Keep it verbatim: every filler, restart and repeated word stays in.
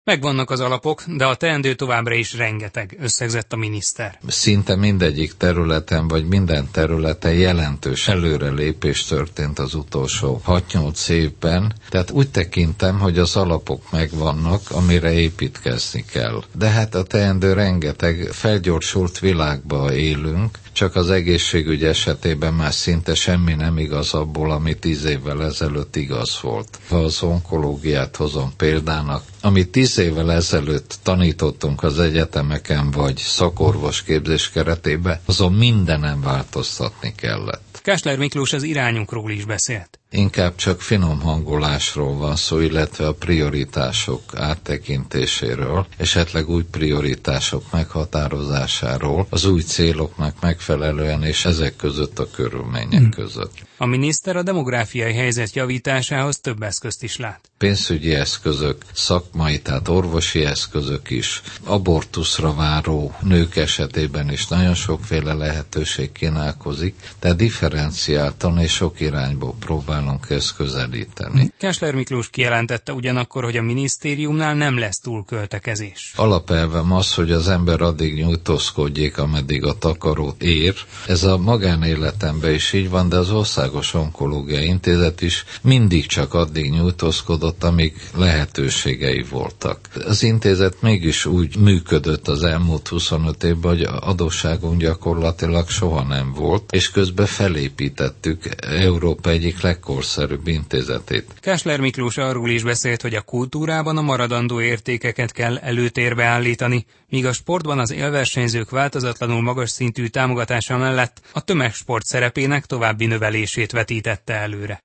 Megvannak az alapok, de a teendő továbbra is rengeteg, összegzett a miniszter. Szinte mindegyik területen, vagy minden területen jelentős előrelépés történt az utolsó hat-nyolc évben, tehát úgy tekintem, hogy az alapok megvannak, amire építkezni kell. De hát a teendő rengeteg, felgyorsult világban élünk, csak az egészségügy esetében már szinte semmi nem igaz abból, ami tíz évvel ezelőtt igaz volt. Ha az onkológiát hozom példának, amit tíz évvel ezelőtt tanítottunk az egyetemeken vagy szakorvosképzés keretében, azon mindenen változtatni kellett. Kásler Miklós az irányunkról is beszélt. Inkább csak finom hangolásról van szó, illetve a prioritások áttekintéséről, esetleg új prioritások meghatározásáról, az új céloknak megfelelően és ezek között a körülmények hmm. között. A miniszter a demográfiai helyzet javításához több eszközt is lát. Pénzügyi eszközök, szakmai, tehát orvosi eszközök is, abortuszra váró nők esetében is nagyon sokféle lehetőség kínálkozik, tehát differenciáltan és sok irányból próbálunk ezt közelíteni. Kásler Miklós kijelentette ugyanakkor, hogy a minisztériumnál nem lesz túlköltekezés. Alapelvem az, hogy az ember addig nyújtózkodjék, ameddig a takarót ér. Ez a magánéletemben is így van, de az Országos Onkológiai Intézet is mindig csak addig nyújtózkodott, amíg lehetőségei voltak. Az intézet mégis úgy működött az elmúlt huszonöt évben, hogy adósságunk gyakorlatilag soha nem volt, és közben felépítettük Európa egyik legkorszerűbb intézetét. Kásler Miklós arról is beszélt, hogy a kultúrában a maradandó értékeket kell előtérbe állítani, míg a sportban az élversenyzők változatlanul magas szintű támogatása mellett a tömegsport szerepének további növelését vetítette előre.